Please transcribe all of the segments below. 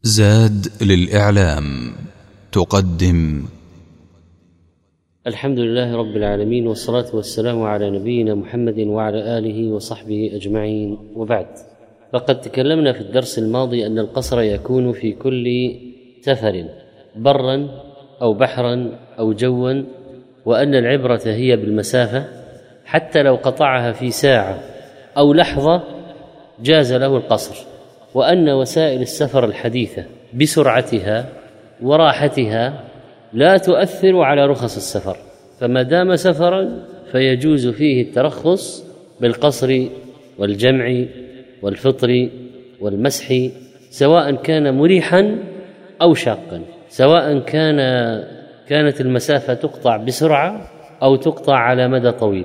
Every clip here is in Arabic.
زاد للإعلام تقدم. الحمد لله رب العالمين، والصلاة والسلام على نبينا محمد وعلى آله وصحبه أجمعين، وبعد. فقد تكلمنا في الدرس الماضي أن القصر يكون في كل سفر برا أو بحرا أو جوا، وأن العبرة هي بالمسافة، حتى لو قطعها في ساعة أو لحظة جاز له القصر، وأن وسائل السفر الحديثة بسرعتها وراحتها لا تؤثر على رخص السفر، فما دام سفرا فيجوز فيه الترخص بالقصر والجمع والفطر والمسح، سواء كان مريحا أو شاقا، سواء كانت المسافة تقطع بسرعة أو تقطع على مدى طويل.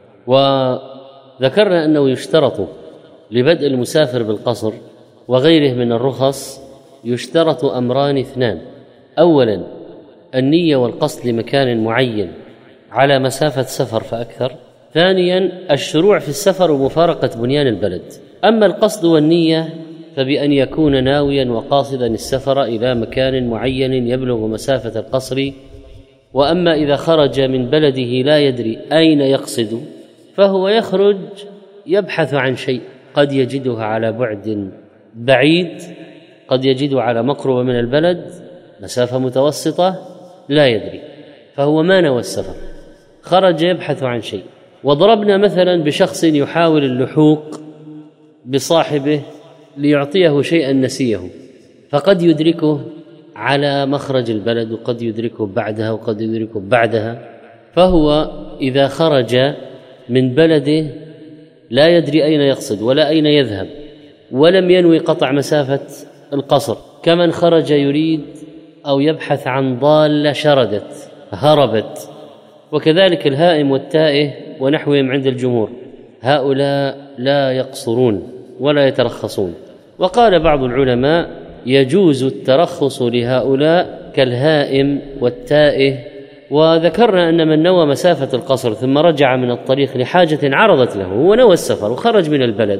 وذكرنا أنه يشترط لبدء المسافر بالقصر وغيره من الرخص يشترط أمران اثنان: أولا النية والقصد لمكان معين على مسافة سفر فأكثر، ثانيا الشروع في السفر ومفارقة بنيان البلد. أما القصد والنية فبأن يكون ناويا وقاصدا السفر إلى مكان معين يبلغ مسافة القصر. وأما إذا خرج من بلده لا يدري أين يقصد فهو يخرج يبحث عن شيء، قد يجده على بعد بعيد، قد يجده على مقربة من البلد، مسافة متوسطة، لا يدري، فهو ما نوى السفر، خرج يبحث عن شيء. وضربنا مثلا بشخص يحاول اللحوق بصاحبه ليعطيه شيئا نسيه، فقد يدركه على مخرج البلد وقد يدركه بعدها وقد يدركه بعدها، فهو إذا خرج من بلده لا يدري أين يقصد ولا أين يذهب، ولم ينوي قطع مسافة القصر، كمن خرج يريد أو يبحث عن ضالة شردت هربت. وكذلك الهائم والتائه ونحوهم عند الجمهور، هؤلاء لا يقصرون ولا يترخصون. وقال بعض العلماء يجوز الترخص لهؤلاء كالهائم والتائه. وذكرنا أن من نوى مسافة القصر ثم رجع من الطريق لحاجة عرضت له ونوى السفر وخرج من البلد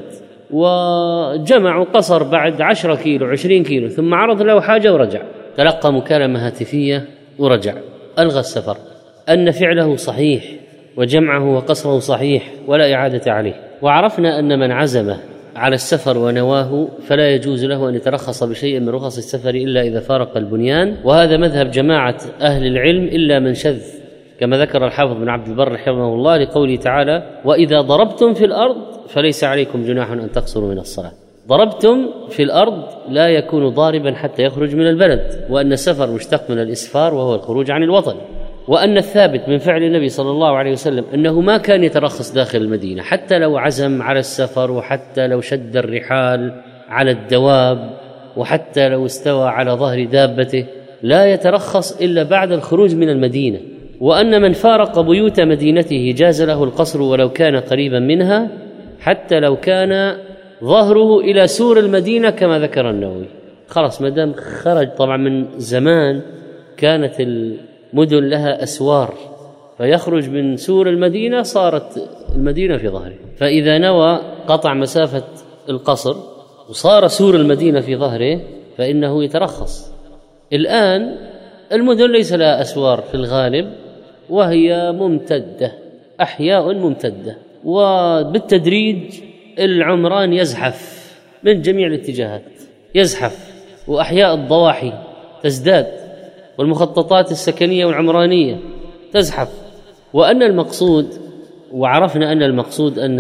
وجمع قصر بعد 10 كيلو 20 كيلو، ثم عرض له حاجة ورجع، تلقى مكالمة هاتفية ورجع، ألغى السفر، أن فعله صحيح وجمعه وقصره صحيح ولا إعادة عليه. وعرفنا أن من عزم على السفر ونواه فلا يجوز له أن يترخص بشيء من رخص السفر إلا إذا فارق البنيان، وهذا مذهب جماعة أهل العلم إلا من شذ، كما ذكر الحافظ بن عبد البر رحمه الله لقوله تعالى: وإذا ضربتم في الأرض فليس عليكم جناح أن تقصروا من الصلاة. ضربتم في الأرض لا يكون ضاربا حتى يخرج من البلد، وأن السفر مشتق من الإسفار وهو الخروج عن الوطن. وأن الثابت من فعل النبي صلى الله عليه وسلم أنه ما كان يترخص داخل المدينة، حتى لو عزم على السفر، وحتى لو شد الرحال على الدواب، وحتى لو استوى على ظهر دابته، لا يترخص إلا بعد الخروج من المدينة. وأن من فارق بيوت مدينته جاز له القصر ولو كان قريبا منها، حتى لو كان ظهره إلى سور المدينة كما ذكر النووي. خلاص ما دام خرج، طبعا من زمان كانت المدن لها أسوار، فيخرج من سور المدينة صارت المدينة في ظهره، فإذا نوى قطع مسافة القصر وصار سور المدينة في ظهره فإنه يترخص. الآن المدن ليس لها أسوار في الغالب، وهي ممتدة، أحياء ممتدة، وبالتدريج العمران يزحف من جميع الاتجاهات، يزحف، وأحياء الضواحي تزداد، والمخططات السكنية والعمرانية تزحف. وأن المقصود، وعرفنا أن المقصود أن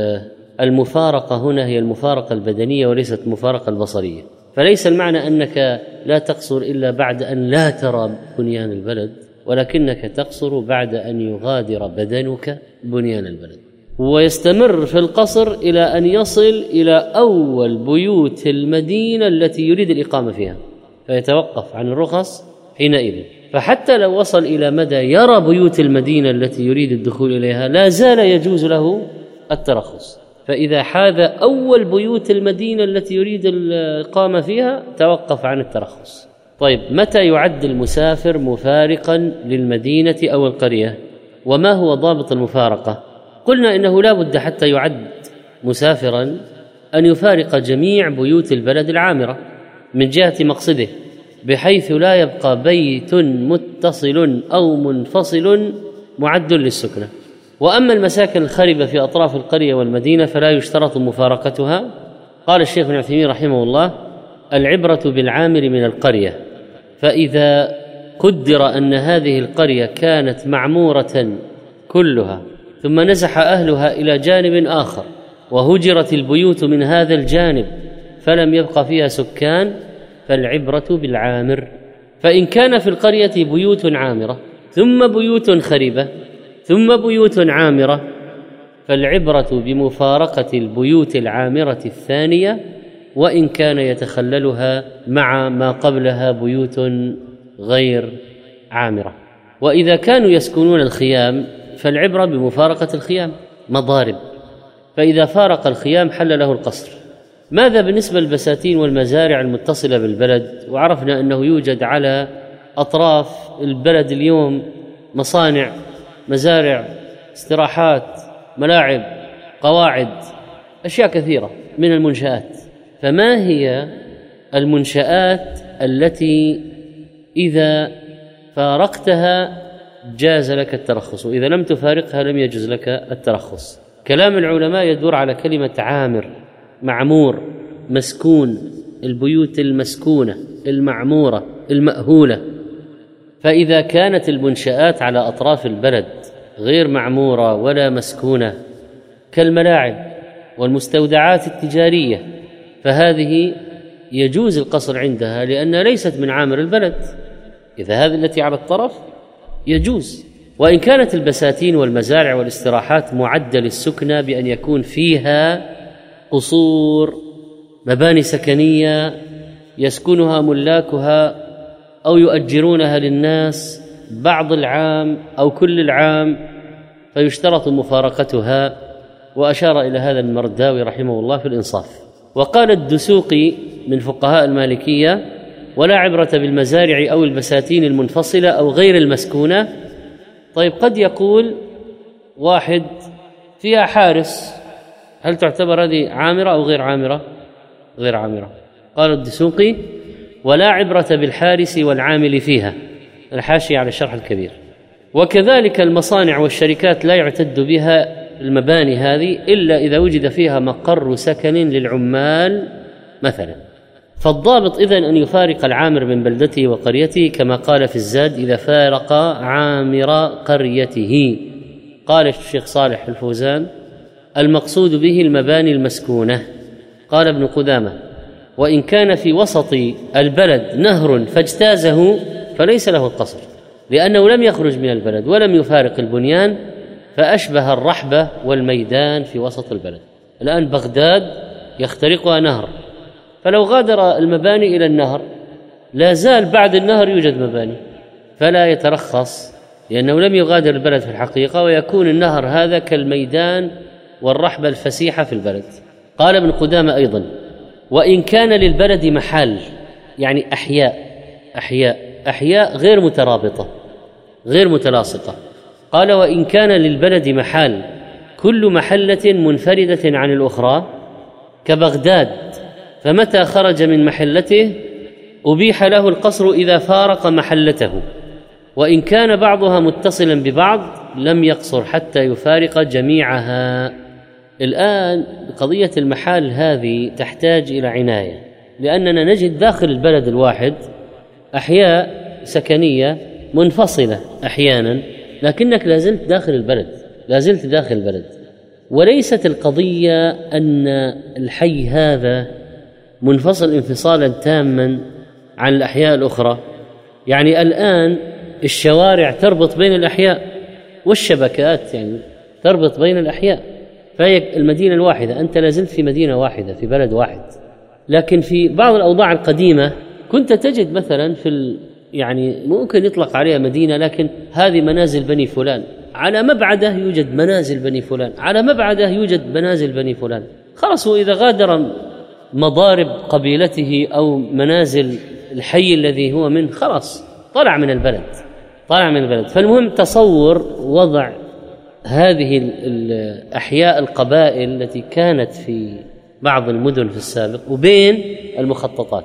المفارقة هنا هي المفارقة البدنية وليست المفارقة البصرية، فليس المعنى أنك لا تقصر إلا بعد أن لا ترى بنيان البلد، ولكنك تقصر بعد أن يغادر بدنك بنيان البلد. ويستمر في القصر إلى أن يصل إلى أول بيوت المدينة التي يريد الإقامة فيها، فيتوقف عن الرخص حينئذ. فحتى لو وصل إلى مدى يرى بيوت المدينة التي يريد الدخول إليها لا زال يجوز له الترخص، فإذا حاذ أول بيوت المدينة التي يريد الإقامة فيها توقف عن الترخص. طيب، متى يعد المسافر مفارقا للمدينة أو القرية؟ وما هو ضابط المفارقة؟ قلنا إنه لا بد حتى يعد مسافرا أن يفارق جميع بيوت البلد العامرة من جهة مقصده، بحيث لا يبقى بيت متصل أو منفصل معد للسكنة. وأما المساكن الخربة في أطراف القرية والمدينة فلا يشترط مفارقتها. قال الشيخ ابن عثيمين رحمه الله: العبرة بالعامر من القرية، فإذا قدر أن هذه القرية كانت معمورة كلها ثم نزح أهلها إلى جانب آخر وهجرت البيوت من هذا الجانب فلم يبق فيها سكان، فالعبرة بالعامر. فإن كان في القرية بيوت عامرة ثم بيوت خربة ثم بيوت عامرة، فالعبرة بمفارقة البيوت العامرة الثانية وإن كان يتخللها مع ما قبلها بيوت غير عامرة. وإذا كانوا يسكنون الخيام فالعبرة بمفارقة الخيام مضارب، فإذا فارق الخيام حل له القصر. ماذا بالنسبة للبساتين والمزارع المتصلة بالبلد؟ وعرفنا أنه يوجد على أطراف البلد اليوم مصانع، مزارع، استراحات، ملاعب، قواعد، أشياء كثيرة من المنشآت. فما هي المنشآت التي إذا فارقتها جاز لك الترخص، وإذا لم تفارقها لم يجوز لك الترخص؟ كلام العلماء يدور على كلمة عامر، معمور، مسكون، البيوت المسكونة، المعمورة، المأهولة. فإذا كانت المنشآت على أطراف البلد غير معمورة ولا مسكونة كالملاعب والمستودعات التجارية، فهذه يجوز القصر عندها لأنها ليست من عامر البلد. إذا هذه التي على الطرف يجوز. وإن كانت البساتين والمزارع والاستراحات معدة للسكنى بأن يكون فيها قصور، مباني سكنية يسكنها ملاكها أو يؤجرونها للناس بعض العام أو كل العام، فيشترط مفارقتها. وأشار إلى هذا المرداوي رحمه الله في الإنصاف. وقال الدسوقي من فقهاء المالكية: ولا عبرة بالمزارع أو البساتين المنفصلة أو غير المسكونة. طيب، قد يقول واحد فيها حارس، هل تعتبر هذه عامرة أو غير عامرة؟ غير عامرة. قال الدسوقي: ولا عبرة بالحارس والعامل فيها، الحاشية على الشرح الكبير. وكذلك المصانع والشركات لا يعتد بها المباني هذه إلا إذا وجد فيها مقر سكن للعمال مثلا. فالضابط إذن أن يفارق العامر من بلدته وقريته، كما قال في الزاد: إذا فارق عامر قريته. قال الشيخ صالح الفوزان: المقصود به المباني المسكونة. قال ابن قدامة: وإن كان في وسط البلد نهر فاجتازه فليس له القصر، لأنه لم يخرج من البلد ولم يفارق البنيان، فأشبه الرحبة والميدان في وسط البلد. الآن بغداد يخترقها نهر، فلو غادر المباني إلى النهر لا زال بعد النهر يوجد مباني، فلا يترخص لأنه لم يغادر البلد في الحقيقة، ويكون النهر هذا كالميدان والرحبة الفسيحة في البلد. قال ابن قدامة أيضا: وإن كان للبلد محال، يعني أحياء غير مترابطة غير متلاصقة. قال: وإن كان للبلد محال كل محلة منفردة عن الأخرى كبغداد، فمتى خرج من محلته أبيح له القصر إذا فارق محلته، وإن كان بعضها متصلا ببعض لم يقصر حتى يفارق جميعها. الآن قضية المحال هذه تحتاج إلى عناية، لأننا نجد داخل البلد الواحد أحياء سكنية منفصلة أحيانا، لكنك لازلت داخل البلد، وليست القضية أن الحي هذا منفصل انفصالا تاما عن الأحياء الأخرى. يعني الآن الشوارع تربط بين الأحياء والشبكات، يعني تربط بين الأحياء، فهي المدينة الواحدة، أنت لازلت في مدينة واحدة في بلد واحد. لكن في بعض الأوضاع القديمة كنت تجد مثلا يعني ممكن يطلق عليها مدينة، لكن هذه منازل بني فلان، على مبعده يوجد منازل بني فلان، على مبعده يوجد منازل بني فلان. خلاص، وإذا غادر مضارب قبيلته أو منازل الحي الذي هو منه خلاص طلع من البلد. فالمهم تصور وضع هذه الأحياء القبائل التي كانت في بعض المدن في السابق وبين المخططات.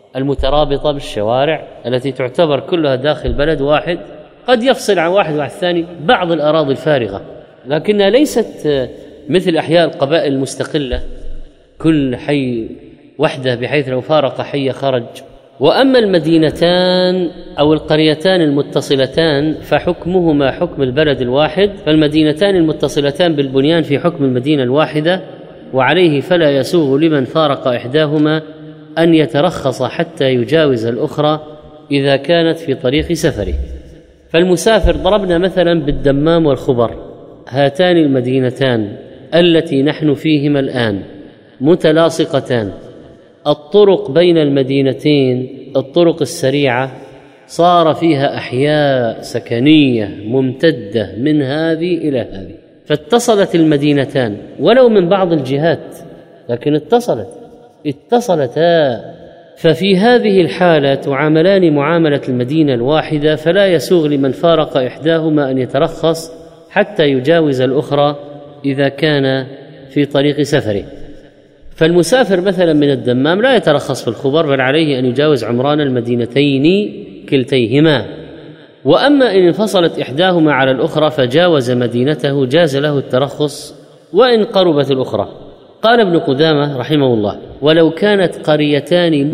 المترابطة بالشوارع التي تعتبر كلها داخل بلد واحد، قد يفصل عن واحد وعن الثاني بعض الأراضي الفارغة، لكنها ليست مثل أحياء القبائل المستقلة كل حي وحده بحيث لو فارق حي خرج. وأما المدينتان أو القريتان المتصلتان فحكمهما حكم البلد الواحد، فالمدينتان المتصلتان بالبنيان في حكم المدينة الواحدة، وعليه فلا يسوغ لمن فارق إحداهما أن يترخص حتى يجاوز الأخرى إذا كانت في طريق سفره. فالمسافر ضربنا مثلا بالدمام والخبر، هاتان المدينتان التي نحن فيهما الآن متلاصقتان، الطرق بين المدينتين الطرق السريعة صار فيها أحياء سكنية ممتدة من هذه إلى هذه، فاتصلت المدينتان ولو من بعض الجهات لكن اتصلتا. ففي هذه الحالة تعاملان معاملة المدينة الواحدة، فلا يسوغ لمن فارق إحداهما أن يترخص حتى يجاوز الأخرى إذا كان في طريق سفره. فالمسافر مثلا من الدمام لا يترخص في الخبر، بل عليه أن يجاوز عمران المدينتين كلتيهما. وأما إن انفصلت إحداهما على الأخرى فجاوز مدينته جاز له الترخص وإن قربت الأخرى. قال ابن قدامة رحمه الله: ولو كانت قريتان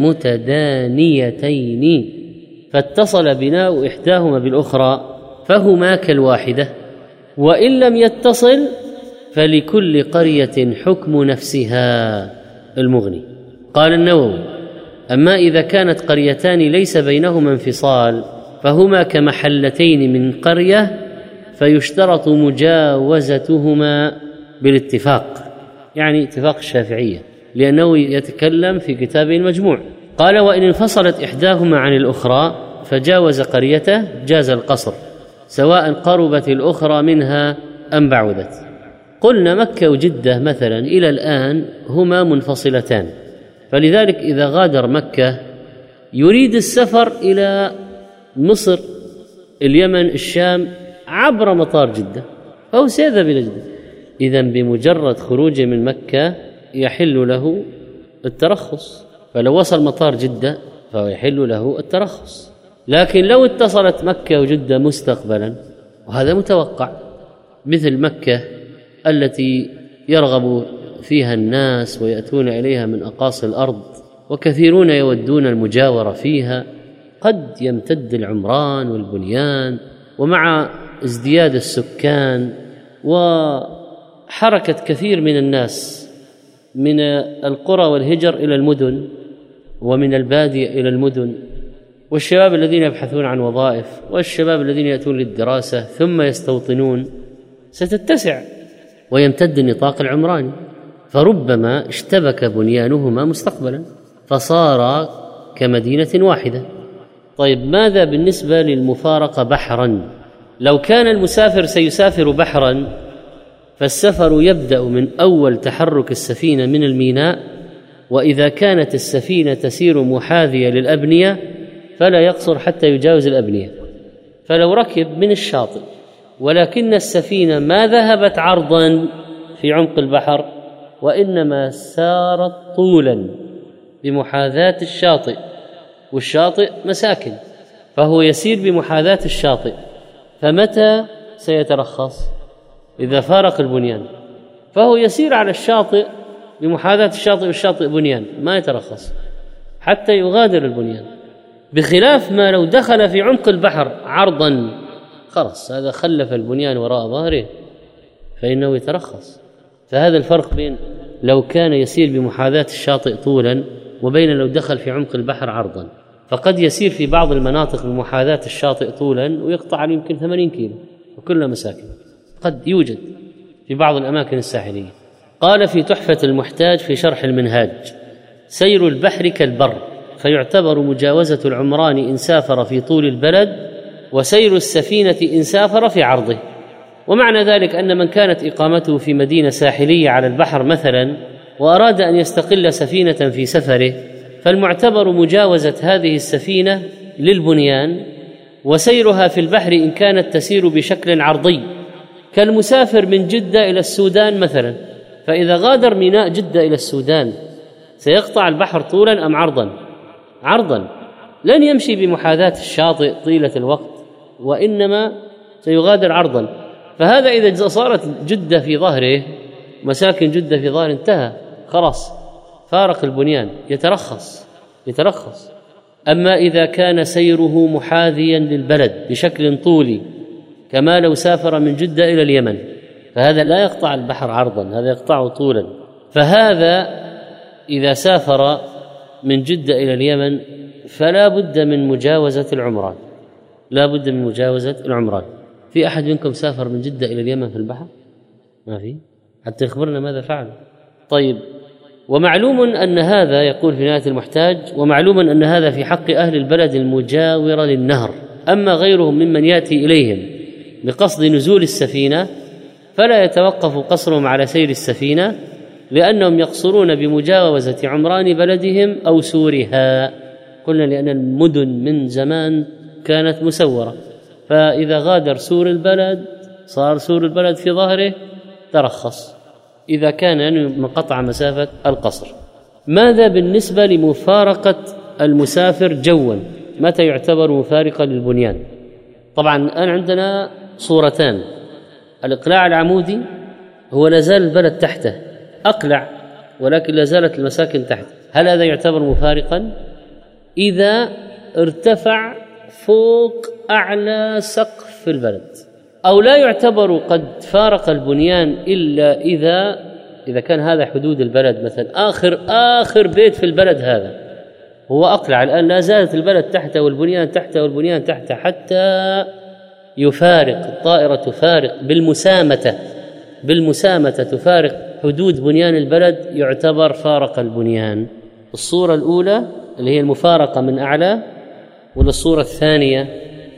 متدانيتين فاتصل بناء إحداهما بالأخرى فهما كالواحدة، وإن لم يتصل فلكل قرية حكم نفسها المغني. قال النووي: أما إذا كانت قريتان ليس بينهما انفصال فهما كمحلتين من قرية فيشترط مجاوزتهما بالاتفاق، يعني اتفاق الشافعية، لأنه يتكلم في كتابه المجموع. قال: وإن انفصلت إحداهما عن الأخرى فجاوز قريته جاز القصر سواء قربت الأخرى منها أم بعدت. قلنا مكة وجدة مثلا إلى الآن هما منفصلتان، فلذلك إذا غادر مكة يريد السفر إلى مصر، اليمن، الشام عبر مطار جدة فهو سيذهب إلى جدة، إذن بمجرد خروجه من مكة يحل له الترخص، فلو وصل مطار جدة فهو يحل له الترخص. لكن لو اتصلت مكة وجدة مستقبلا، وهذا متوقع، مثل مكة التي يرغب فيها الناس ويأتون إليها من أقاصي الأرض وكثيرون يودون المجاورة فيها، قد يمتد العمران والبنيان، ومع ازدياد السكان وحركة كثير من الناس من القرى والهجر إلى المدن ومن البادية إلى المدن، والشباب الذين يبحثون عن وظائف والشباب الذين يأتون للدراسة ثم يستوطنون، ستتسع ويمتد النطاق العمراني، فربما اشتبك بنيانهما مستقبلا فصار كمدينة واحدة. طيب ماذا بالنسبة للمفارقة بحرا؟ لو كان المسافر سيسافر بحرا فالسفر يبدأ من أول تحرك السفينة من الميناء، وإذا كانت السفينة تسير محاذية للأبنية فلا يقصر حتى يجاوز الأبنية. فلو ركب من الشاطئ ولكن السفينة ما ذهبت عرضا في عمق البحر وإنما سارت طولا بمحاذاة الشاطئ، والشاطئ مساكن، فهو يسير بمحاذاة الشاطئ، فمتى سيترخص؟ إذا فارق البنيان، فهو يسير على الشاطئ بمحاذاة الشاطئ والشاطئ بنيان، ما يترخص حتى يغادر البنيان، بخلاف ما لو دخل في عمق البحر عرضا خلاص هذا خلف البنيان وراء ظهره فإنه يترخص. فهذا الفرق بين لو كان يسير بمحاذاة الشاطئ طولا وبين لو دخل في عمق البحر عرضا. فقد يسير في بعض المناطق بمحاذاة الشاطئ طولا ويقطع عليه يمكن 80 كيلو وكلها مساكن، قد يوجد في بعض الأماكن الساحلية. قال في تحفة المحتاج في شرح المنهاج: سير البحر كالبر، فيعتبر مجاوزة العمران إن سافر في طول البلد، وسير السفينة إن سافر في عرضه. ومعنى ذلك أن من كانت إقامته في مدينة ساحلية على البحر مثلا وأراد أن يستقل سفينة في سفره، فالمعتبر مجاوزة هذه السفينة للبنيان، وسيرها في البحر إن كانت تسير بشكل عرضي، كالمسافر من جدة إلى السودان مثلا، فإذا غادر ميناء جدة إلى السودان سيقطع البحر طولا أم عرضا؟ عرضا، لن يمشي بمحاذاة الشاطئ طيلة الوقت، وإنما سيغادر عرضا. فهذا إذا صارت جدة في ظهره، مساكن جدة في ظهره، انتهى خلاص، فارق البنيان، يترخص. أما إذا كان سيره محاذيا للبلد بشكل طولي كما لو سافر من جدة إلى اليمن، فهذا لا يقطع البحر عرضا، هذا يقطعه طولا. فهذا إذا سافر من جدة إلى اليمن فلا بد من مجاوزة العمران، لا بد من مجاوزة العمران. في أحد منكم سافر من جدة إلى اليمن في البحر؟ ما في، حتى يخبرنا ماذا فعل. طيب، ومعلوم أن هذا، يقول في نهاية المحتاج، ومعلوم أن هذا في حق أهل البلد المجاورة للنهر. أما غيرهم ممن يأتي إليهم بقصد نزول السفينة فلا يتوقف قصرهم على سير السفينة، لأنهم يقصرون بمجاوزة عمران بلدهم أو سورها. قلنا لأن المدن من زمان كانت مسورة، فإذا غادر سور البلد صار سور البلد في ظهره، ترخص إذا كان منقطع مسافة القصر. ماذا بالنسبة لمفارقة المسافر جوا؟ متى يعتبر مفارقا للبنيان؟ طبعا الآن عندنا صورتان، الإقلاع العمودي هو لازال البلد تحته، أقلع ولكن لازالت المساكن تحته، هل هذا يعتبر مفارقا؟ إذا ارتفع فوق أعلى سقف في البلد، أو لا يعتبر قد فارق البنيان إلا إذا كان هذا حدود البلد، مثلا آخر بيت في البلد هذا هو أقلع، الآن لا زالت البلد تحته والبنيان تحته والبنيان تحته حتى يفارق الطائرة، تفارق بالمسامة تفارق حدود بنيان البلد، يعتبر فارق البنيان. الصورة الأولى اللي هي المفارقة من أعلى، ولا الصورة الثانية؟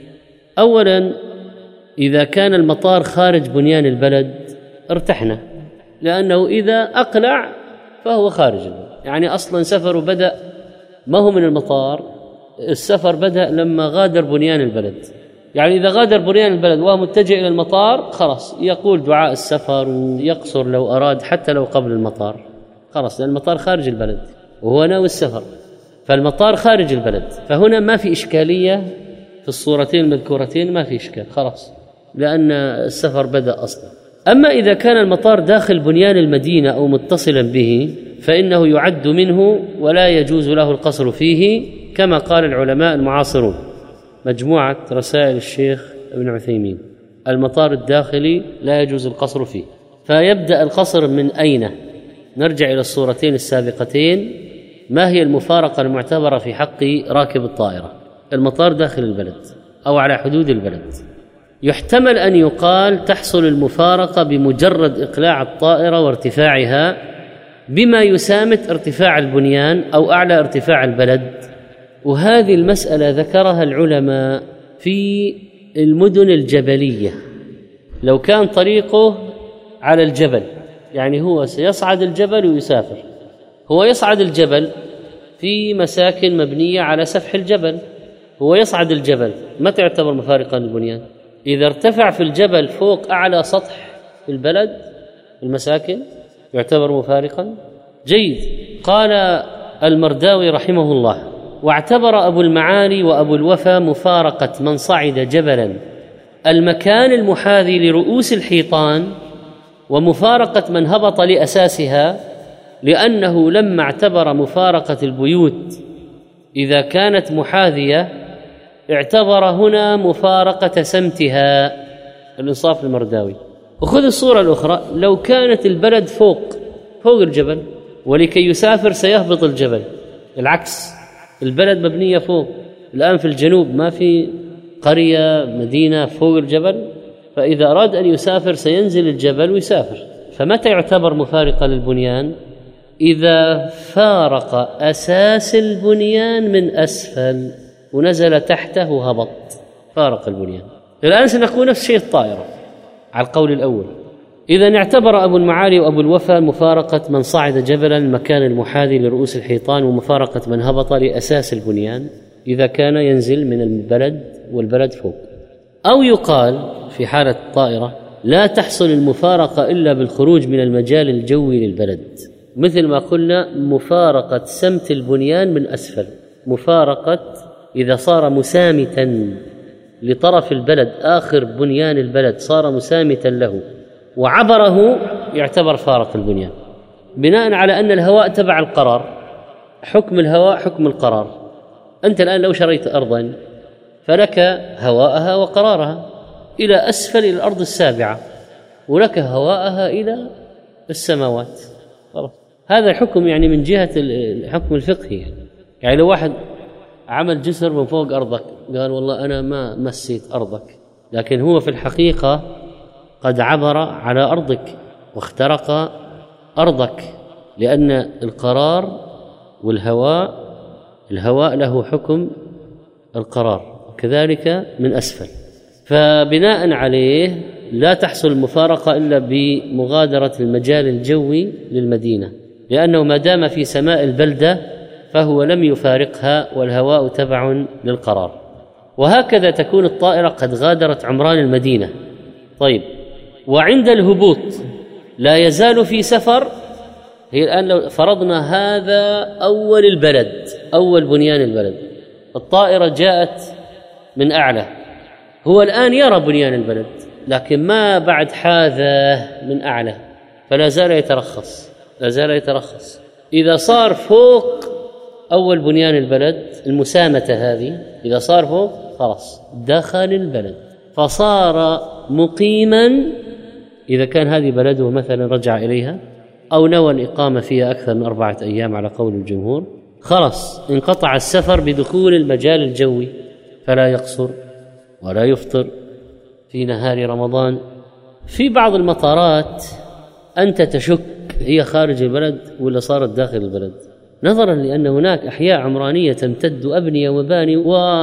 أولا إذا كان المطار خارج بنيان البلد ارتحنا، لأنه إذا أقلع فهو خارج البلد، يعني أصلا سفره بدأ ما هو من المطار، السفر بدأ لما غادر بنيان البلد. يعني إذا غادر بنيان البلد وهو متجه إلى المطار خلاص يقول دعاء السفر ويقصر لو أراد، حتى لو قبل المطار خلاص، لأن المطار خارج البلد وهو ناوي السفر، فالمطار خارج البلد، فهنا ما في إشكالية في الصورتين المذكورتين، ما في إشكال خلاص، لأن السفر بدأ أصلا. أما إذا كان المطار داخل بنيان المدينة أو متصلا به فإنه يعد منه ولا يجوز له القصر فيه، كما قال العلماء المعاصرون، مجموعة رسائل الشيخ ابن عثيمين، المطار الداخلي لا يجوز القصر فيه. فيبدأ القصر من أين؟ نرجع إلى الصورتين السابقتين. ما هي المفارقة المعتبرة في حق راكب الطائرة؟ المطار داخل البلد أو على حدود البلد. يحتمل أن يقال تحصل المفارقة بمجرد إقلاع الطائرة وارتفاعها بما يسامت ارتفاع البنيان أو أعلى ارتفاع البلد، وهذه المسألة ذكرها العلماء في المدن الجبلية. لو كان طريقه على الجبل، يعني هو سيصعد الجبل ويسافر، هو يصعد الجبل في مساكن مبنية على سفح الجبل، هو يصعد الجبل، متى يعتبر مفارقا للبنيان؟ إذا ارتفع في الجبل فوق أعلى سطح البلد المساكن يعتبر مفارقا. جيد. قال المرداوي رحمه الله: واعتبر أبو المعالي وأبو الوفا مفارقة من صعد جبلا المكان المحاذي لرؤوس الحيطان ومفارقة من هبط لأساسها، لأنه لما اعتبر مفارقة البيوت إذا كانت محاذية اعتبر هنا مفارقة سمتها. الإنصاف المرداوي. وخذ الصورة الأخرى، لو كانت البلد فوق الجبل ولكي يسافر سيهبط الجبل، العكس، البلد مبنية فوق، الآن في الجنوب ما في قرية مدينة فوق الجبل، فإذا أراد أن يسافر سينزل الجبل ويسافر. فمتى يعتبر مفارقة للبنيان؟ إذا فارق أساس البنيان من أسفل ونزل تحته وهبط، فارق البنيان. الآن سنقول نفس الشيء الطائرة على القول الأول. إذا اعتبر أبو المعالي وأبو الوفا مفارقة من صعد جبلا المكان المحاذي لرؤوس الحيطان ومفارقة من هبط لأساس البنيان إذا كان ينزل من البلد والبلد فوق. أو يقال في حالة الطائرة لا تحصل المفارقة إلا بالخروج من المجال الجوي للبلد، مثل ما قلنا مفارقة سمت البنيان من أسفل، مفارقة إذا صار مسامتا لطرف البلد، آخر بنيان البلد صار مسامتا له وعبره، يعتبر فارق البنيان، بناء على أن الهواء تبع القرار، حكم الهواء حكم القرار. أنت الآن لو شريت أرضا فلك هواءها وقرارها إلى أسفل إلى الأرض السابعة، ولك هواءها إلى السماوات. هذا الحكم يعني من جهة الحكم الفقهي. يعني لو واحد عمل جسر من فوق أرضك قال والله أنا ما مسيت أرضك، لكن هو في الحقيقة قد عبر على أرضك واخترق أرضك، لأن القرار والهواء، الهواء له حكم القرار، كذلك من أسفل. فبناء عليه لا تحصل المفارقة إلا بمغادرة المجال الجوي للمدينة، لأنه ما دام في سماء البلدة فهو لم يفارقها، والهواء تبع للقرار. وهكذا تكون الطائرة قد غادرت عمران المدينة. طيب، وعند الهبوط لا يزال في سفر. هي الآن لو فرضنا هذا أول البلد، أول بنيان البلد، الطائرة جاءت من أعلى، هو الآن يرى بنيان البلد لكن ما بعد حاذاه من أعلى، فلا زال يترخص، لا زال يترخص. إذا صار فوق أول بنيان البلد المسامة هذه، إذا صار فوق خلاص دخل البلد فصار مقيما. إذا كان هذه بلده مثلا رجع إليها أو نوى الإقامة فيها أكثر من 4 أيام على قول الجمهور، خلاص انقطع السفر بدخول المجال الجوي، فلا يقصر ولا يفطر في نهار رمضان. في بعض المطارات أنت تشك هي خارج البلد ولا صارت داخل البلد، نظرا لأن هناك أحياء عمرانية تمتد أبنية وباني،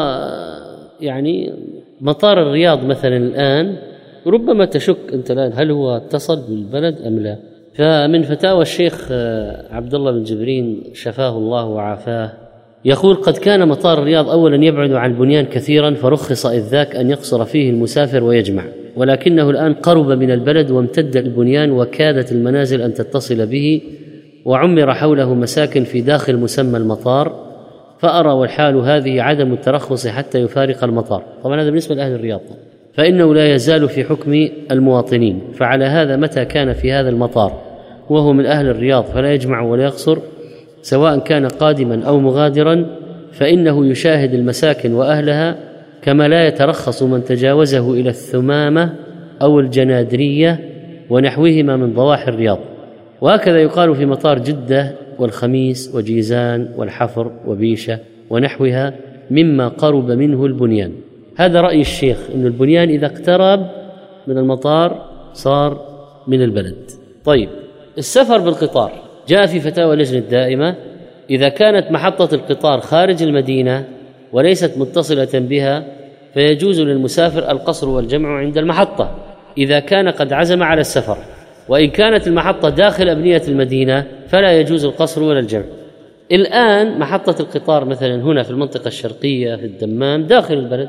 ويعني مطار الرياض مثلا الآن ربما تشك أنت الآن هل هو اتصل بالبلد أم لا. فمن فتاوى الشيخ عبد الله بن جبرين شفاه الله وعافاه يقول: قد كان مطار الرياض أولا يبعد عن البنيان كثيرا، فرخص إذ ذاك أن يقصر فيه المسافر ويجمع، ولكنه الآن قرب من البلد وامتد البنيان وكادت المنازل أن تتصل به، وعمر حوله مساكن في داخل مسمى المطار، فأرى والحال هذه عدم الترخص حتى يفارق المطار. طبعا هذا بالنسبة لأهل الرياض، فإنه لا يزال في حكم المواطنين. فعلى هذا متى كان في هذا المطار وهو من أهل الرياض فلا يجمع ولا يقصر، سواء كان قادما أو مغادرا، فإنه يشاهد المساكن وأهلها، كما لا يترخص من تجاوزه إلى الثمامة أو الجنادرية ونحوهما من ضواحي الرياض. وهكذا يقال في مطار جدة والخميس وجيزان والحفر وبيشة ونحوها مما قرب منه البنيان. هذا رأي الشيخ، أن البنيان إذا اقترب من المطار صار من البلد. طيب، السفر بالقطار جاء في فتاوى اللجنة الدائمة: إذا كانت محطة القطار خارج المدينة وليست متصلة بها فيجوز للمسافر القصر والجمع عند المحطة إذا كان قد عزم على السفر، وإن كانت المحطة داخل أبنية المدينة فلا يجوز القصر ولا الجمع. الآن محطة القطار مثلا هنا في المنطقة الشرقية في الدمام داخل البلد،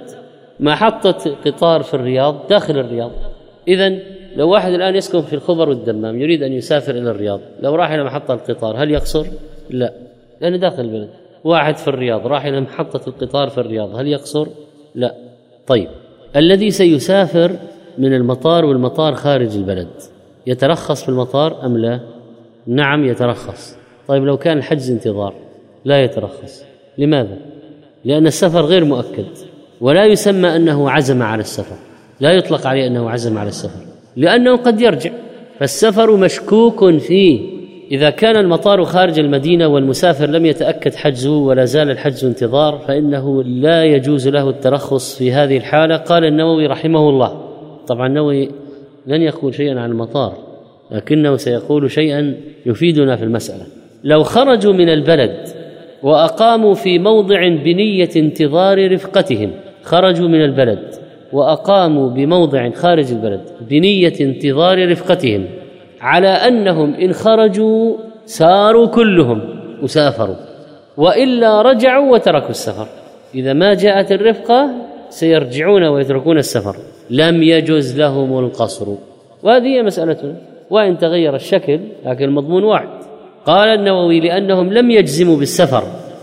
محطة قطار في الرياض داخل الرياض. إذن لو واحد الآن يسكن في الخبر والدمام يريد أن يسافر إلى الرياض، لو راح إلى محطة القطار هل يقصر؟ لا، لأنه داخل البلد. واحد في الرياض راح إلى محطة القطار في الرياض هل يقصر؟ لا. طيب، الذي سيسافر من المطار والمطار خارج البلد يترخص في المطار أم لا؟ نعم يترخص. طيب، لو كان الحجز انتظار لا يترخص. لماذا؟ لأن السفر غير مؤكد، ولا يسمى أنه عزم على السفر، لا يطلق عليه أنه عزم على السفر، لأنه قد يرجع، فالسفر مشكوك فيه. إذا كان المطار خارج المدينة والمسافر لم يتأكد حجزه ولا زال الحجز انتظار فإنه لا يجوز له الترخص في هذه الحالة. قال النووي رحمه الله، طبعا النووي لن يقول شيئا عن المطار لكنه سيقول شيئا يفيدنا في المسألة: لو خرجوا من البلد وأقاموا في موضع بنية انتظار رفقتهم، خرجوا من البلد وأقاموا بموضع خارج البلد بنية انتظار رفقتهم، على أنهم إن خرجوا ساروا كلهم وسافروا، وإلا رجعوا وتركوا السفر. إذا ما جاءت الرفقة سيرجعون ويتركون السفر، لم يجوز لهم القصر. وهذه هي مسألتنا، وإن تغير الشكل لكن المضمون واحد. قال النووي: لأنهم لم يجزموا بالسفر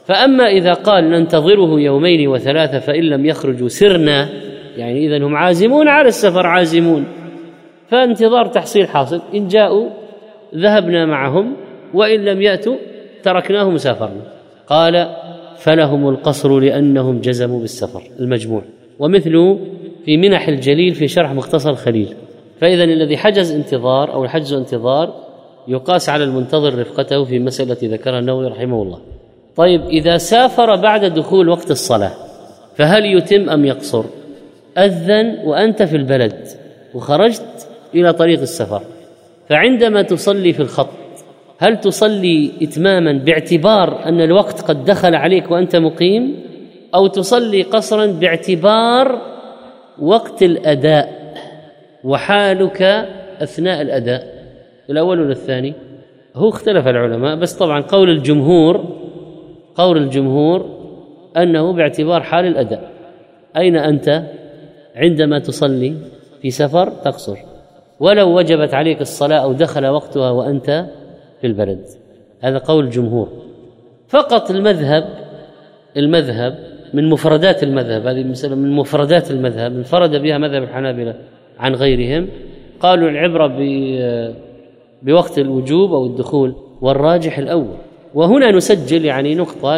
فأما إذا قال ننتظره يومين وثلاثة فإن لم يخرجوا سرنا، يعني إذن هم عازمون على السفر عازمون، فانتظار تحصيل حاصل، إن جاءوا ذهبنا معهم وإن لم يأتوا تركناهم وسافرنا. قال فلهم القصر لأنهم جزموا بالسفر. المجموع. ومثله في منح الجليل في شرح مختصر خليل. فإذا الذي حجز انتظار أو الحجز انتظار يقاس على المنتظر رفقته في مسألة ذكرها النووي رحمه الله. طيب إذا سافر بعد دخول وقت الصلاة فهل يتم أم يقصر؟ أذن وأنت في البلد وخرجت إلى طريق السفر، فعندما تصلي في الخط هل تصلي إتماما باعتبار أن الوقت قد دخل عليك وأنت مقيم، أو تصلي قصرا باعتبار وقت الأداء وحالك أثناء الأداء؟ الأول ولا الثاني؟ هو اختلف العلماء، بس طبعا قول الجمهور أنه باعتبار حال الأداء. أين أنت عندما تصلي في سفر تقصر، ولو وجبت عليك الصلاة أو دخل وقتها وأنت في البلد. هذا قول الجمهور. فقط المذهب من مفردات المذهب، هذه مسألة من مفردات المذهب انفرد بها مذهب الحنابلة عن غيرهم، قالوا العبرة بوقت الوجوب أو الدخول، والراجح الأول. وهنا نسجل يعني نقطة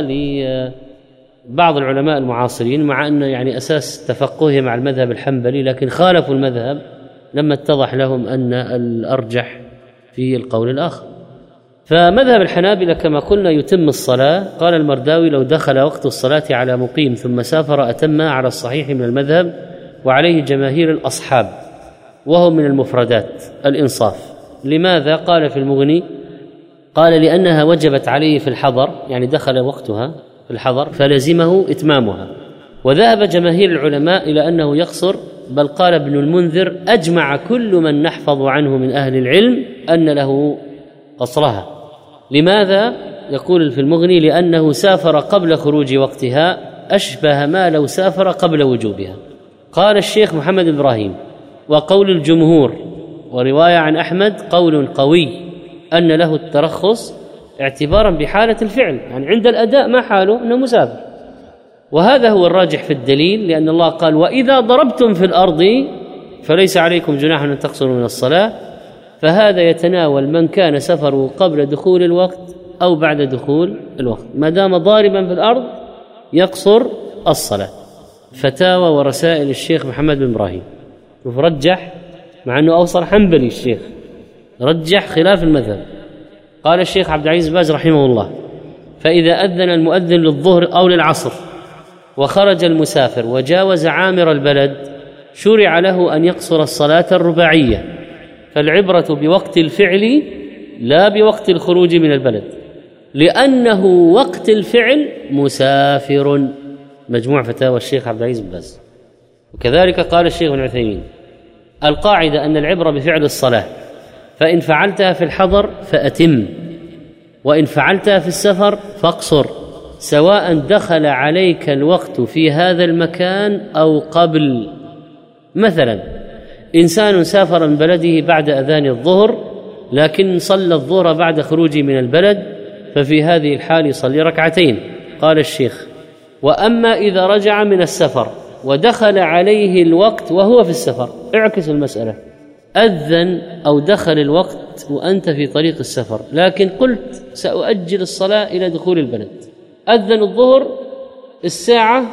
لبعض العلماء المعاصرين، مع أن يعني أساس تفقههم على المذهب الحنبلي، لكن خالفوا المذهب لما اتضح لهم أن الأرجح في القول الآخر. فمذهب الحنابلة كما قلنا يتم الصلاة. قال المرداوي لو دخل وقت الصلاة على مقيم ثم سافر أتمها على الصحيح من المذهب، وعليه جماهير الأصحاب، وهو من المفردات الإنصاف. لماذا؟ قال في المغني قال لأنها وجبت عليه في الحضر، يعني دخل وقتها في الحضر فلزمه إتمامها. وذهب جماهير العلماء إلى أنه يقصر، بل قال ابن المنذر أجمع كل من نحفظ عنه من أهل العلم أن له قصرها. لماذا؟ يقول في المغني لأنه سافر قبل خروج وقتها أشبه ما لو سافر قبل وجوبها. قال الشيخ محمد إبراهيم وقول الجمهور ورواية عن أحمد قول قوي أن له الترخص اعتبارا بحالة الفعل، يعني عند الأداء ما حاله أنه مسافر. وهذا هو الراجح في الدليل، لأن الله قال وإذا ضربتم في الأرض فليس عليكم جناح أن تقصروا من الصلاة. فهذا يتناول من كان سفره قبل دخول الوقت أو بعد دخول الوقت، ما دام ضاربا في الأرض يقصر الصلاة. فتاوى ورسائل الشيخ محمد بن إبراهيم. رجح، مع أنه أوصل حنبلي، الشيخ رجح خلاف المذهب. قال الشيخ عبد العزيز باز رحمه الله فإذا أذن المؤذن للظهر أو للعصر وخرج المسافر وجاوز عامر البلد شرع له أن يقصر الصلاة الرباعية، فالعبرة بوقت الفعل لا بوقت الخروج من البلد، لأنه وقت الفعل مسافر. مجموع فتاوى الشيخ عبد العزيز باز. وكذلك قال الشيخ ابن عثيمين القاعدة أن العبرة بفعل الصلاة، فإن فعلتها في الحضر فأتم، وإن فعلتها في السفر فاقصر، سواء دخل عليك الوقت في هذا المكان أو قبل. مثلا إنسان سافر من بلده بعد أذان الظهر لكن صلى الظهر بعد خروجه من البلد، ففي هذه الحال يصلي ركعتين. قال الشيخ وأما إذا رجع من السفر ودخل عليه الوقت وهو في السفر، اعكس المسألة، أذن أو دخل الوقت وأنت في طريق السفر، لكن قلت سأؤجل الصلاة إلى دخول البلد. أذن الظهر الساعة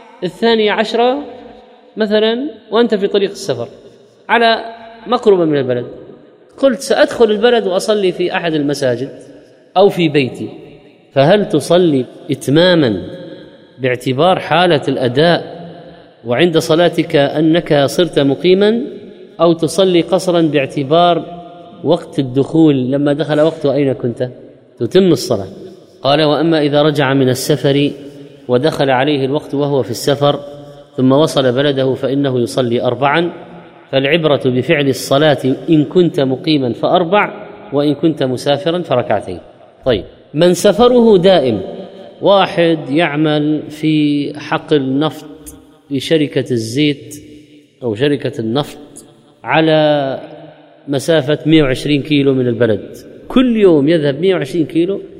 12 مثلا وأنت في طريق السفر على مقربة من البلد، قلت سأدخل البلد وأصلي في أحد المساجد أو في بيتي، فهل تصلي إتماما باعتبار حالة الأداء وعند صلاتك أنك صرت مقيما، أو تصلي قصرا باعتبار وقت الدخول لما دخل وقته أين كنت؟ تتم الصلاة. قال وأما إذا رجع من السفر ودخل عليه الوقت وهو في السفر ثم وصل بلده فإنه يصلي 4، فالعبرة بفعل الصلاة إن كنت مقيما ف4، وإن كنت مسافرا فركعتين. طيب، من سفره دائم، واحد يعمل في حقل نفط في شركة الزيت أو شركة النفط على مسافة 120 كيلو من البلد، كل يوم يذهب 120 كيلو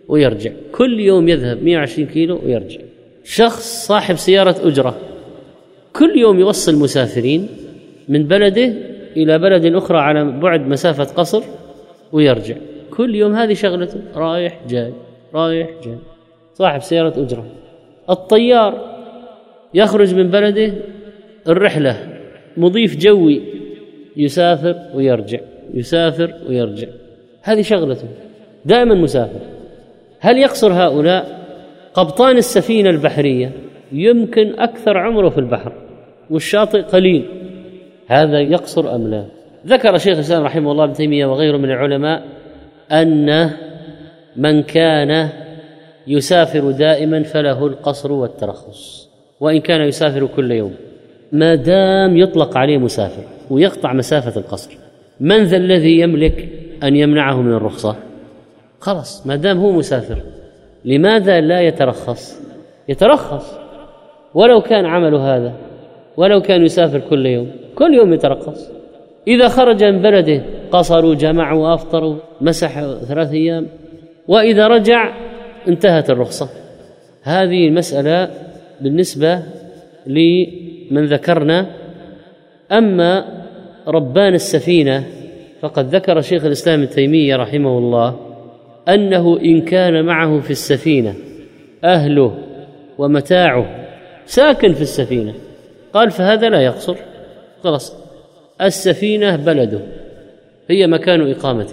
ويرجع، كل يوم يذهب 120 كيلو ويرجع. شخص صاحب سيارة أجرة كل يوم يوصل مسافرين من بلده إلى بلد أخرى على بعد مسافة قصر ويرجع كل يوم، هذه شغلته، رايح جاي رايح جاي، صاحب سيارة أجرة. الطيار يخرج من بلده الرحلة مضيف جوي، يسافر ويرجع يسافر ويرجع، هذه شغلته، دائما مسافر. هل يقصر هؤلاء؟ قبطان السفينة البحرية يمكن أكثر عمره في البحر والشاطئ قليل، هذا يقصر أم لا؟ ذكر شيخ الإسلام رحمه الله ابن تيمية وغيره من العلماء أن من كان يسافر دائما فله القصر والترخص، وإن كان يسافر كل يوم، ما دام يطلق عليه مسافر ويقطع مسافة القصر. من ذا الذي يملك أن يمنعه من الرخصة؟ خلاص، ما دام هو مسافر لماذا لا يترخص؟ يترخص ولو كان عمله هذا، ولو كان يسافر كل يوم، كل يوم يترخص. إذا خرج من بلده قصروا جمعوا أفطروا مسح 3 أيام، وإذا رجع انتهت الرخصة. هذه المسألة بالنسبة لمن ذكرنا. أما ربان السفينة فقد ذكر شيخ الإسلام ابن تيمية رحمه الله أنه إن كان معه في السفينة أهله ومتاعه، ساكن في السفينة، قال فهذا لا يقصر، خلاص السفينة بلده هي مكان إقامته.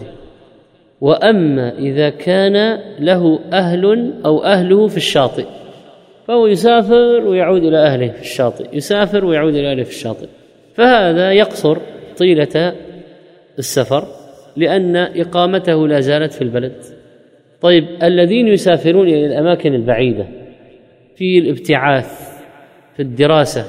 وأما إذا كان له أهل أو أهله في الشاطئ فهو يسافر ويعود إلى أهله في الشاطئ، يسافر ويعود إلى أهله في الشاطئ، فهذا يقصر طيلة السفر لأن إقامته لا زالت في البلد. طيب الذين يسافرون إلى الأماكن البعيدة في الابتعاث، في الدراسة،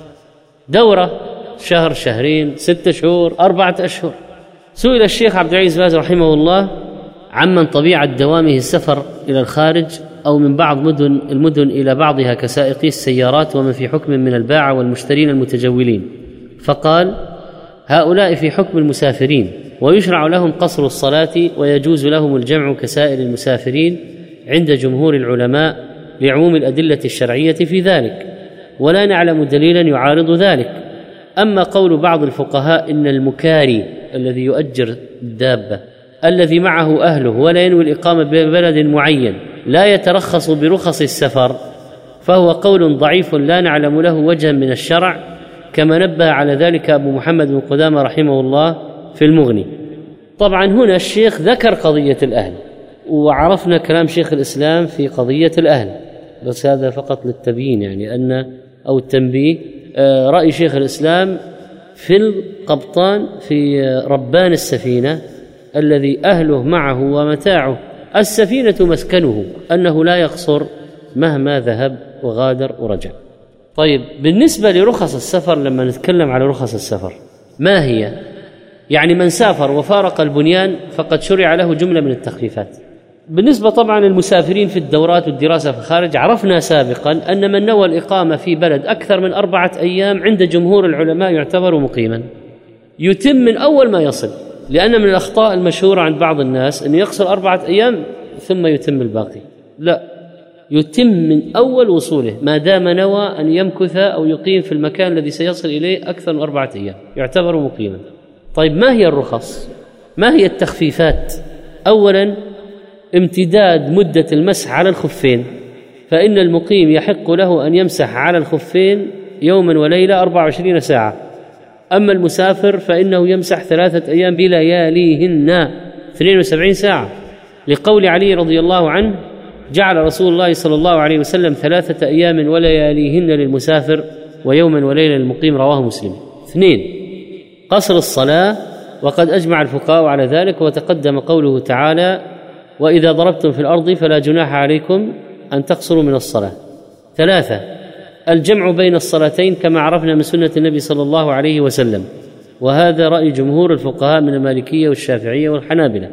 دورة شهر شهرين 6 شهور 4 أشهر، سئل الشيخ عبد العزيز باز رحمه الله عمن طبيعة دوامه السفر إلى الخارج أو من بعض المدن إلى بعضها كسائقي السيارات ومن في حكم من الباعة والمشترين المتجولين، فقال هؤلاء في حكم المسافرين، ويشرع لهم قصر الصلاة ويجوز لهم الجمع كسائر المسافرين عند جمهور العلماء لعموم الأدلة الشرعية في ذلك، ولا نعلم دليلا يعارض ذلك. أما قول بعض الفقهاء إن المكاري الذي يؤجر الدابة الذي معه أهله ولا ينوي الإقامة ببلد معين لا يترخص برخص السفر، فهو قول ضعيف لا نعلم له وجها من الشرع، كما نبه على ذلك أبو محمد بن قدامة رحمه الله في المغني. طبعا هنا الشيخ ذكر قضية الأهل، وعرفنا كلام شيخ الإسلام في قضية الأهل، بس هذا فقط للتبيين يعني أو التنبيه. رأي شيخ الإسلام في القبطان في ربان السفينة الذي أهله معه ومتاعه، السفينة مسكنه، أنه لا يقصر مهما ذهب وغادر ورجع. طيب بالنسبة لرخص السفر، لما نتكلم على رخص السفر ما هي؟ يعني من سافر وفارق البنيان فقد شرع له جملة من التخفيفات. بالنسبة طبعا للمسافرين في الدورات والدراسة في الخارج، عرفنا سابقا أن من نوى الإقامة في بلد أكثر من 4 أيام عند جمهور العلماء يعتبر مقيما، يتم من أول ما يصل، لأن من الأخطاء المشهورة عند بعض الناس أن يقصر 4 أيام ثم يتم الباقي، لا، يتم من أول وصوله ما دام نوى أن يمكث أو يقيم في المكان الذي سيصل إليه أكثر من 4 أيام يعتبر مقيما. طيب ما هي الرخص؟ ما هي التخفيفات؟ أولا امتداد مدة المسح على الخفين، فإن المقيم يحق له أن يمسح على الخفين يوما وليلة 24 ساعة، أما المسافر فإنه يمسح 3 أيام بلياليهن 72 ساعة، لقول علي رضي الله عنه جعل رسول الله صلى الله عليه وسلم 3 أيام ولياليهن للمسافر ويوما وليلة للمقيم، رواه مسلم. 2 قصر الصلاة، وقد أجمع الفقهاء على ذلك، وتقدم قوله تعالى وإذا ضربتم في الأرض فلا جناح عليكم أن تقصروا من الصلاة. 3 الجمع بين الصلاتين كما عرفنا من سنة النبي صلى الله عليه وسلم، وهذا رأي جمهور الفقهاء من المالكية والشافعية والحنابلة.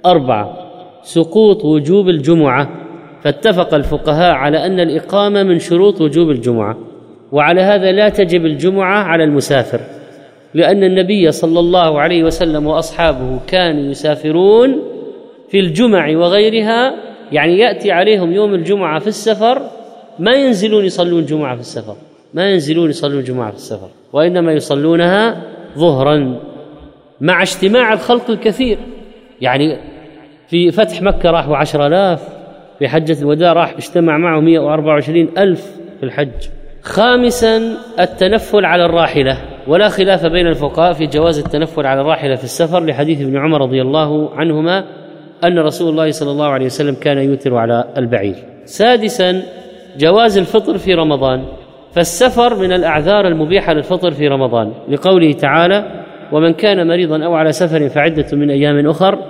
4 سقوط وجوب الجمعة، فاتفق الفقهاء على أن الإقامة من شروط وجوب الجمعة، وعلى هذا لا تجب الجمعة على المسافر، لأن النبي صلى الله عليه وسلم وأصحابه كانوا يسافرون في الجمع وغيرها يعني يأتي عليهم يوم الجمعة في السفر ما ينزلون يصلون جمعة في السفر، ما ينزلون يصلون جمعة في السفر، وإنما يصلونها ظهرا مع اجتماع الخلق الكثير. يعني في فتح مكة راحوا 10,000، في حجة الوداع راح اجتمع معه 124,000 في الحج. خامسا التنفل على الراحلة، ولا خلاف بين الفقهاء في جواز التنفل على الراحلة في السفر لحديث ابن عمر رضي الله عنهما أن رسول الله صلى الله عليه وسلم كان يوتر على البعير. سادسا جواز الفطر في رمضان، فالسفر من الأعذار المبيحة للفطر في رمضان لقوله تعالى: ومن كان مريضا أو على سفر فعدة من أيام أخر.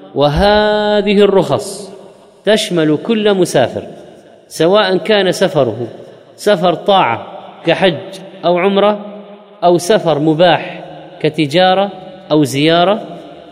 وهذه الرخص تشمل كل مسافر سواء كان سفره سفر طاعة كحج أو عمرة، أو سفر مباح كتجارة أو زيارة،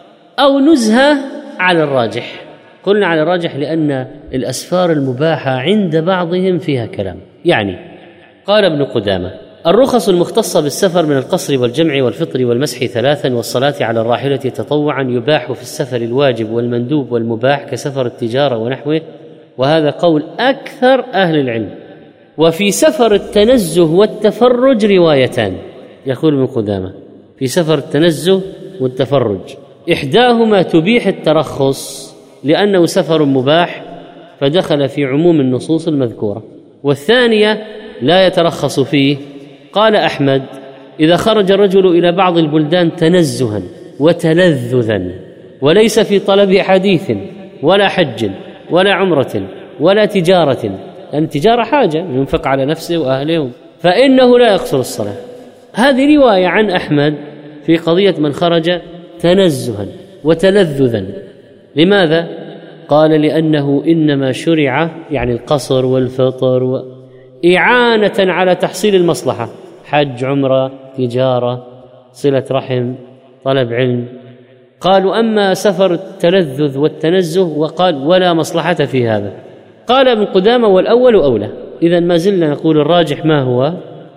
أو نزهة على الراجح. قلنا على الراجح لأن الأسفار المباحة عند بعضهم فيها كلام. يعني قال ابن قدامة: الرخص المختصة بالسفر من القصر والجمع والفطر والمسح 3 والصلاة على الراحلة تطوعا يباح في السفر الواجب والمندوب والمباح كسفر التجارة ونحوه، وهذا قول أكثر أهل العلم. وفي سفر التنزه والتفرج روايتان، يقول ابن قدامة في سفر التنزه والتفرج: إحداهما تبيح الترخص لأنه سفر مباح فدخل في عموم النصوص المذكورة، والثانية لا يترخص فيه. قال أحمد: إذا خرج الرجل إلى بعض البلدان تنزها وتلذذا وليس في طلب حديث ولا حج ولا عمرة ولا تجارة، لأن التجارة حاجة ينفق على نفسه وأهله، فإنه لا يقصر الصلاة. هذه رواية عن أحمد في قضية من خرج تنزها وتلذذا. لماذا؟ قال: لأنه إنما شرع يعني القصر والفطر إعانة على تحصيل المصلحة، حج، عمرة، تجارة، صلة رحم، طلب علم. قالوا: أما سفر التلذذ والتنزه، وقال: ولا مصلحة في هذا. قال ابن قدامة: والأول أولى. إذن ما زلنا نقول الراجح ما هو؟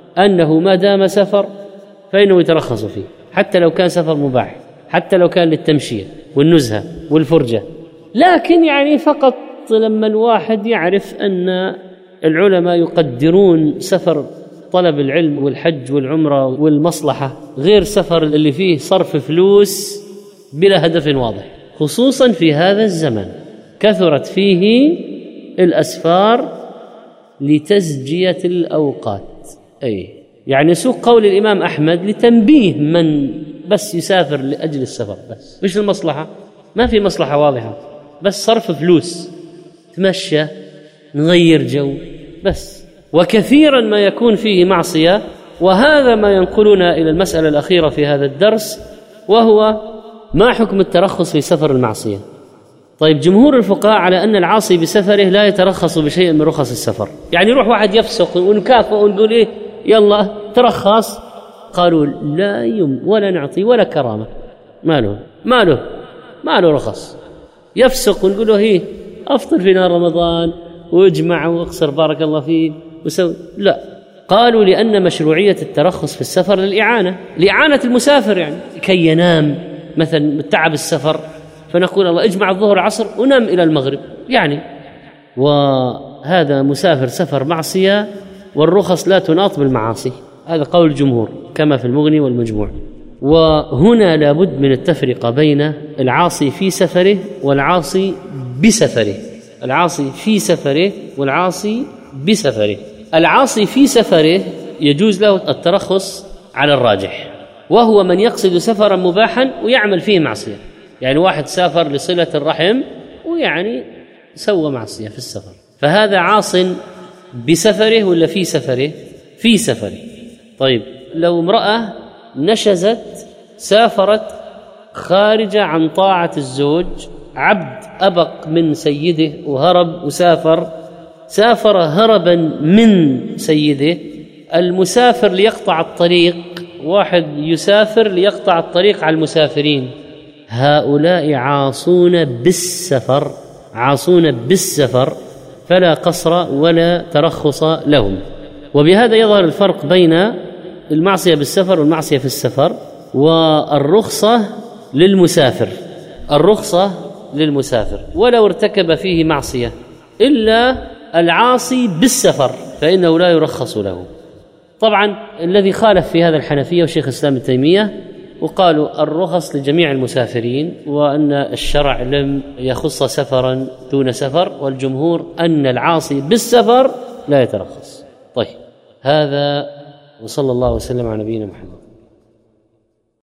أنه ما دام سفر فإنه يترخص فيه، حتى لو كان سفر مباح، حتى لو كان للتمشية والنزهة والفرجة. لكن يعني فقط لما الواحد يعرف أن العلماء يقدرون سفر طلب العلم والحج والعمرة والمصلحة غير سفر اللي فيه صرف فلوس بلا هدف واضح، خصوصا في هذا الزمن كثرت فيه الأسفار لتزجية الأوقات. يعني سوق قول الإمام أحمد لتنبيه من بس يسافر لأجل السفر بس، مش المصلحة، ما في مصلحة واضحة، بس صرف فلوس، تمشى، نغير جو بس. وكثيرا ما يكون فيه معصية، وهذا ما ينقلنا إلى المسألة الأخيرة في هذا الدرس، وهو ما حكم الترخص في سفر المعصية. طيب، جمهور الفقهاء على أن العاصي بسفره لا يترخص بشيء من رخص السفر. يعني يروح واحد يفسق ونكافئ ونقول إيه يلا ترخص، قالوا لا ولا نعطي ولا كرامة، ما له رخص. يفسق ونقول له هي أفطر في نهار رمضان واجمع واقصر بارك الله فيك وسوي، لا. قالوا لأن مشروعية الترخص في السفر لإعانة المسافر، يعني كي ينام مثلا تعب السفر، فنقول الله اجمع الظهر العصر ونام إلى المغرب يعني. وهذا مسافر سفر معصية، والرخص لا تناط بالمعاصي، هذا قول الجمهور كما في المغني والمجموع. وهنا لابد من التفرقة بين العاصي في سفره والعاصي بسفره. العاصي في سفره والعاصي بسفره. العاصي في سفره يجوز له الترخص على الراجح، وهو من يقصد سفرا مباحا ويعمل فيه معصية. يعني واحد سافر لصلة الرحم ويعني سوى معصية في السفر، فهذا عاص بسفره ولا في سفره؟ في سفره. طيب، لو امرأة نشزت سافرت خارجة عن طاعة الزوج، عبد أبق من سيده وهرب سافر هربا من سيده. المسافر ليقطع الطريق، واحد يسافر ليقطع الطريق على المسافرين، هؤلاء عاصون بالسفر فلا قصر ولا ترخص لهم. وبهذا يظهر الفرق بين المعصية بالسفر والمعصية في السفر. والرخصة للمسافر، الرخصة للمسافر ولو ارتكب فيه معصية، إلا العاصي بالسفر فإنه لا يرخص له. طبعا الذي خالف في هذا الحنفية وشيخ الإسلام ابن تيمية، وقالوا الرخص لجميع المسافرين، وأن الشرع لم يخص سفرا دون سفر، والجمهور أن العاصي بالسفر لا يترخص. طيب، هذا وصلى الله وسلم على نبينا محمد.